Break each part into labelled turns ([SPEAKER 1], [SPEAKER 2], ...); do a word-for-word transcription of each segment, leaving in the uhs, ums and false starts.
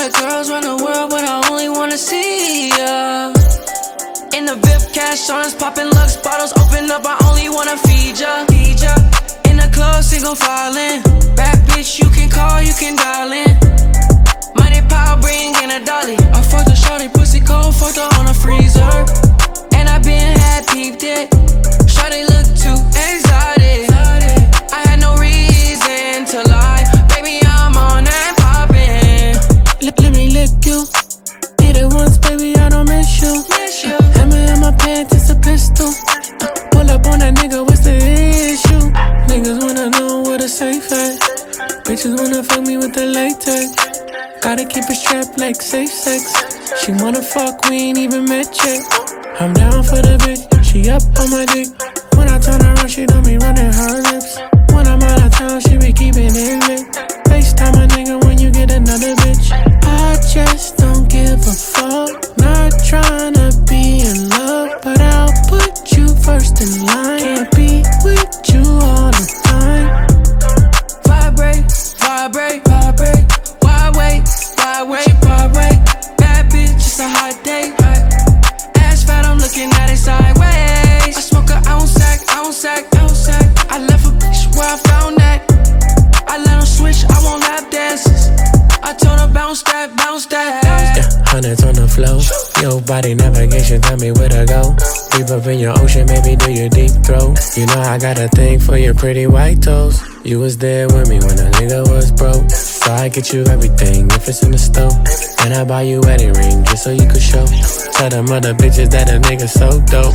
[SPEAKER 1] got girls around the world, but I only wanna see ya. In the V I P, cash on us, popping Lux bottles, open up, I only wanna feed ya. Feed ya. In the club, single filing. Bad bitch, you can call, you can dial in. Money, power, bring in a dolly. I fucked a shorty, pussy cold, fucked her on a freezer. And I been had peeped it. Shorty look too exotic. I had no reason to lie. Baby, I'm on and poppin'.
[SPEAKER 2] Let, let me lick you. Hit it once, baby, I don't miss you.
[SPEAKER 1] Miss you.
[SPEAKER 2] Hammer in my pants, it's a pistol. Uh, pull up on that nigga, what's the issue? Niggas wanna know where the safe at. Bitches wanna fuck me with the latex. Gotta keep it strapped like safe sex. She wanna fuck, we ain't even met yet. I'm down for the bitch, she up on my dick. When I turn around, she don't be running her lips. When I'm out of town, she be keeping it lit. FaceTime a nigga when you get another bitch. I just don't give a fuck. Not tryna be in love, but I'll put you first in line. Can't be with you all the time.
[SPEAKER 1] Vibrate, vibrate, vibrate. Why wait, why wait, vibrate. Bad bitch, it's a hot day. Ass fat, I'm looking at it sideways. I smoke a ounce sack, ounce sack, ounce sack. I left a bitch where I found that. I let him switch, I won't lap dances. I told her bounce that, bounce that.
[SPEAKER 2] Yeah, hundreds on the flow. Your body navigation, tell me where to go. Deep up in your ocean, maybe do your deep throat. You know I got a thing for your pretty white toes. You was there with me when a nigga was broke. So I get you everything if it's in the stove. And I buy you wedding ring just so you could show. Tell them other bitches that a nigga so dope.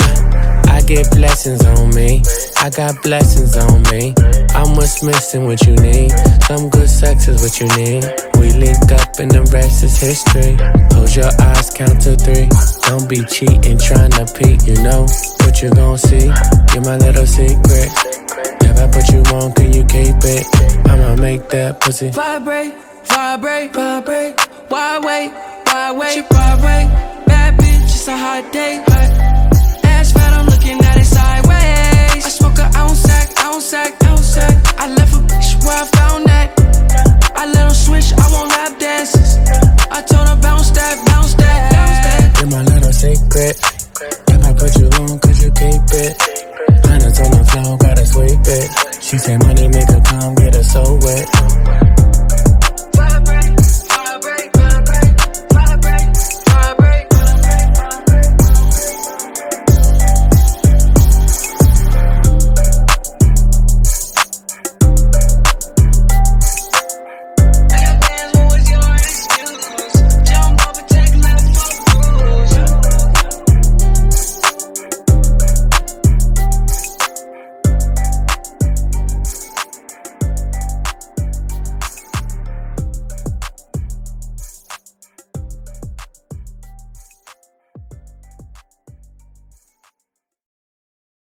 [SPEAKER 2] I get blessings on me, I got blessings on me. I'm what's missing, what you need. Some good sex is what you need. We link up and the rest is history. Close your eyes, count to three. Don't be cheating, trying to peek. You know what you gon' see. You're my little secret. If I put you on, can you keep it? I'ma make that pussy
[SPEAKER 1] vibrate, vibrate, vibrate. Why wait, why wait, vibrate. Bad bitch, it's a hot day. Ass fat, I'm looking at it sideways. I smoke a ounce sack, ounce sack, ounce sack. I left a bitch where I found that. I let him switch, I won't lap dances. I told her bounce that, bounce that, bounce that.
[SPEAKER 2] You're my little secret. If I put you on, could you keep it? Hundreds on the floor, gotta sweep it. She say money make her come, get